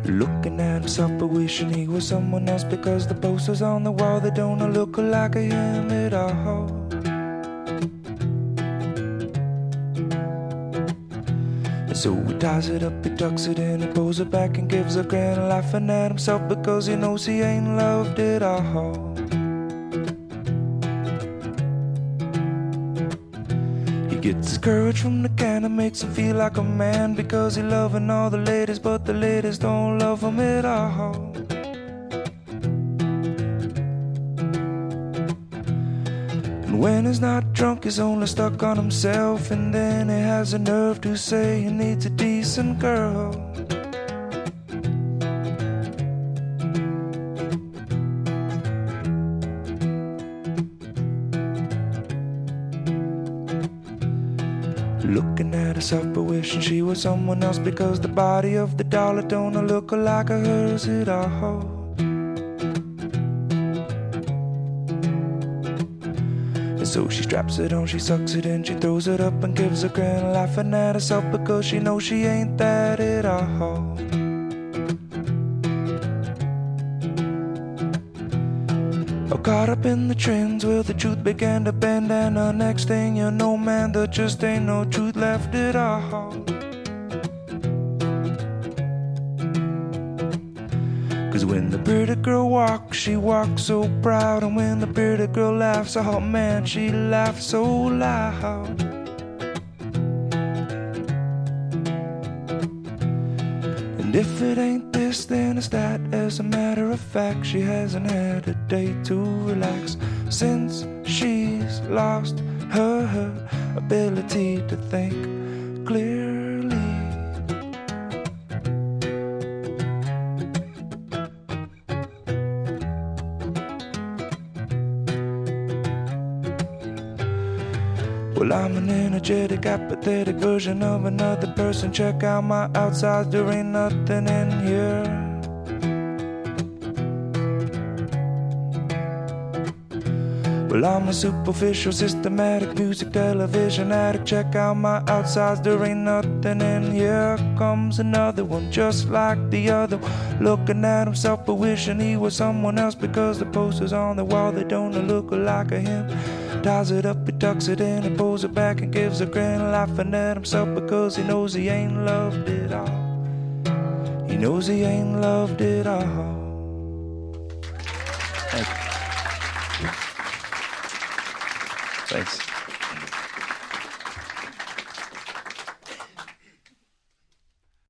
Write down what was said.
Looking at himself but wishing he was someone else, because the posters on the wall, they don't look like him at all. And so he ties it up, he tucks it in, he pulls it back and gives a grin, laughing at himself because he knows he ain't loved at all. Gets his courage from the can and makes him feel like a man, because he loving all the ladies, but the ladies don't love him at all. And when he's not drunk, he's only stuck on himself, and then he has the nerve to say he needs a decent girl. Looking at herself but wishing she was someone else, because the body of the doll, it don't look like hers at all. And so she straps it on, she sucks it in, she throws it up and gives a grin, laughing at herself because she knows she ain't that at all. Caught up in the trends, well, the truth began to bend, and the next thing you know, man, there just ain't no truth left at all. Cause when the pretty girl walks, she walks so proud, and when the pretty girl laughs, oh man, she laughs so loud. And if it ain't this, then it's that. As a matter of fact, she hasn't had a day to relax since she's lost her ability to think clearly. Well, I'm an energetic, apathetic version of another person. Check out my outsides, there ain't nothing in here. Well, I'm a superficial, systematic music television addict. Check out my outsides, there ain't nothing in here. Comes another one just like the other one, looking at himself but wishing he was someone else, because the posters on the wall, they don't look like him. Ties it up, he tucks it in, he pulls it back and gives a grin, laughing at himself because he knows he ain't loved it all. He knows he ain't loved it all. Thanks.